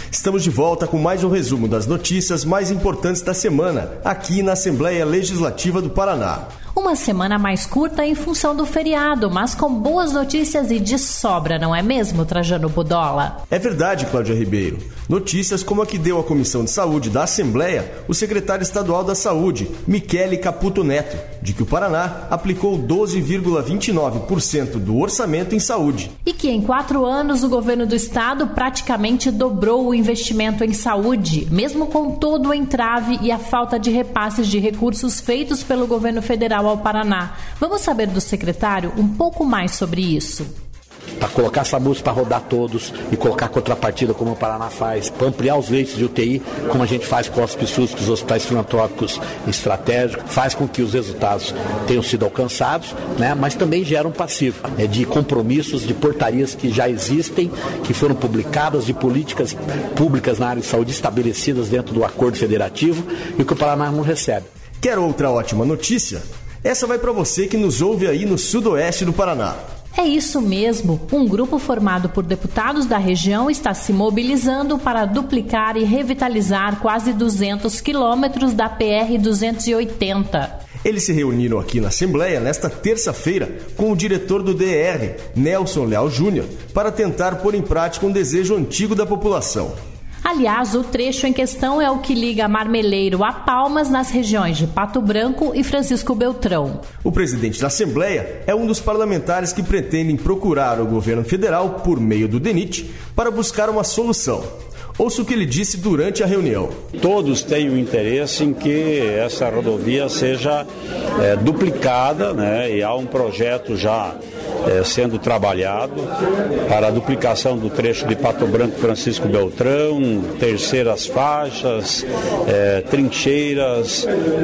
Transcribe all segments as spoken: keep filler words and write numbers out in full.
Estamos de volta com mais um resumo das notícias mais importantes da semana, aqui na Assembleia Legislativa do Paraná. Uma semana mais curta em função do feriado, mas com boas notícias e de sobra, não é mesmo, Trajano Budola? É verdade, Cláudia Ribeiro. Notícias como a que deu à Comissão de Saúde da Assembleia o secretário estadual da Saúde, Michele Caputo Neto, de que o Paraná aplicou doze vírgula vinte e nove por cento do orçamento em saúde. E que em quatro anos o governo do estado praticamente dobrou o investimento em saúde, mesmo com todo o entrave e a falta de repasses de recursos feitos pelo governo federal ao Paraná. Vamos saber do secretário um pouco mais sobre isso. Para colocar SAMUS para rodar todos e colocar contrapartida como o Paraná faz, para ampliar os leitos de U T I, como a gente faz com os hospícios, com os hospitais filantrópicos estratégicos, faz com que os resultados tenham sido alcançados, né? Mas também gera um passivo é, de compromissos, de portarias que já existem, que foram publicadas, de políticas públicas na área de saúde estabelecidas dentro do acordo federativo e que o Paraná não recebe. Quer outra ótima notícia? Essa vai para você que nos ouve aí no sudoeste do Paraná. É isso mesmo, um grupo formado por deputados da região está se mobilizando para duplicar e revitalizar quase duzentos quilômetros da P R duzentos e oitenta. Eles se reuniram aqui na Assembleia nesta terça-feira com o diretor do D R, Nelson Leal Júnior, para tentar pôr em prática um desejo antigo da população. Aliás, o trecho em questão é o que liga Marmeleiro a Palmas, nas regiões de Pato Branco e Francisco Beltrão. O presidente da Assembleia é um dos parlamentares que pretendem procurar o governo federal, por meio do D E N I T, para buscar uma solução. Ouça o que ele disse durante a reunião. Todos têm o interesse em que essa rodovia seja é, duplicada, né? E há um projeto já é, sendo trabalhado para a duplicação do trecho de Pato Branco Francisco Beltrão, terceiras faixas, é, trincheiras,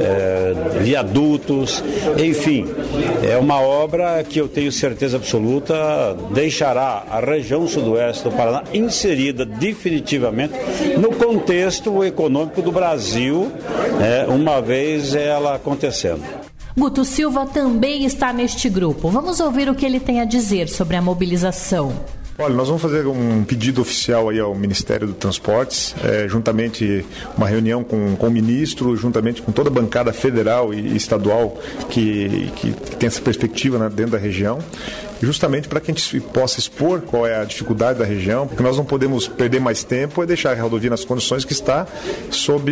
é, viadutos, enfim, é uma obra que eu tenho certeza absoluta deixará a região sudoeste do Paraná inserida definitivamente no contexto econômico do Brasil, é, uma vez ela acontecendo. Guto Silva também está neste grupo. Vamos ouvir o que ele tem a dizer sobre a mobilização. Olha, nós vamos fazer um pedido oficial aí ao Ministério do Transportes, é, juntamente uma reunião com, com o ministro, juntamente com toda a bancada federal e estadual que, que, que tem essa perspectiva, né, dentro da região, justamente para que a gente possa expor qual é a dificuldade da região, porque nós não podemos perder mais tempo e deixar a rodovia nas condições que está, sob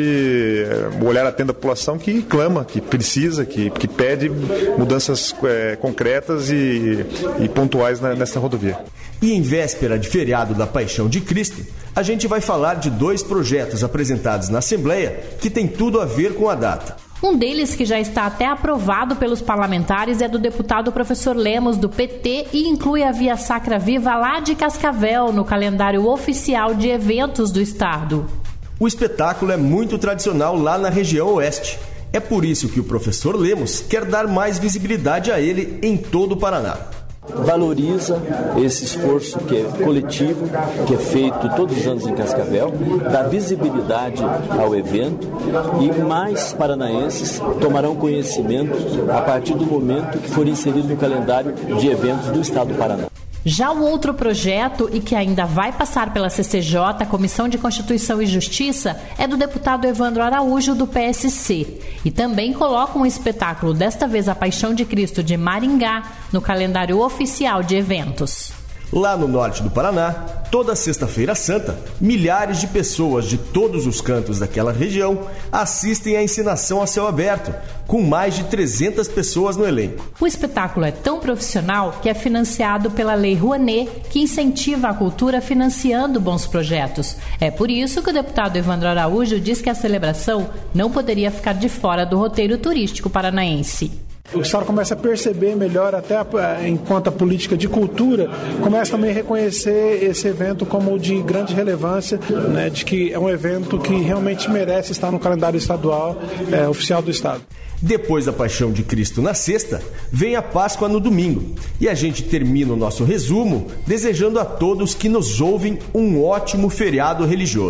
o olhar atento da população que clama, que precisa, que, que pede mudanças é, concretas e, e pontuais na, nessa rodovia. E em véspera de feriado da Paixão de Cristo, a gente vai falar de dois projetos apresentados na Assembleia que tem tudo a ver com a data. Um deles, que já está até aprovado pelos parlamentares, é do deputado professor Lemos, do P T, e inclui a Via Sacra Viva lá de Cascavel, no calendário oficial de eventos do estado. O espetáculo é muito tradicional lá na região oeste. É por isso que o professor Lemos quer dar mais visibilidade a ele em todo o Paraná. Valoriza esse esforço que é coletivo, que é feito todos os anos em Cascavel, dá visibilidade ao evento e mais paranaenses tomarão conhecimento a partir do momento que for inserido no calendário de eventos do estado do Paraná. Já o outro projeto, e que ainda vai passar pela C C J, Comissão de Constituição e Justiça, é do deputado Evandro Araújo, do P S C. E também coloca um espetáculo, desta vez a Paixão de Cristo de Maringá, no calendário oficial de eventos. Lá no norte do Paraná, toda Sexta-feira Santa, milhares de pessoas de todos os cantos daquela região assistem à encenação a céu aberto, com mais de trezentas pessoas no elenco. O espetáculo é tão profissional que é financiado pela Lei Rouanet, que incentiva a cultura financiando bons projetos. É por isso que o deputado Evandro Araújo diz que a celebração não poderia ficar de fora do roteiro turístico paranaense. O Estado começa a perceber melhor, até enquanto a política de cultura, começa também a reconhecer esse evento como de grande relevância, né, de que é um evento que realmente merece estar no calendário estadual, é, oficial do Estado. Depois da Paixão de Cristo na sexta, vem a Páscoa no domingo. E a gente termina o nosso resumo desejando a todos que nos ouvem um ótimo feriado religioso.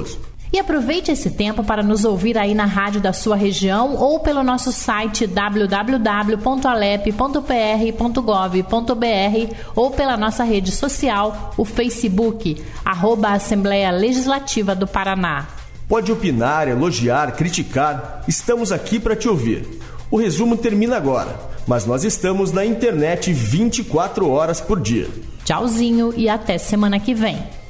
E aproveite esse tempo para nos ouvir aí na rádio da sua região ou pelo nosso site w w w ponto alep ponto p r ponto gov ponto b r ou pela nossa rede social, o Facebook, arroba Assembleia Legislativa do Paraná. Pode opinar, elogiar, criticar, estamos aqui para te ouvir. O resumo termina agora, mas nós estamos na internet vinte e quatro horas por dia. Tchauzinho e até semana que vem.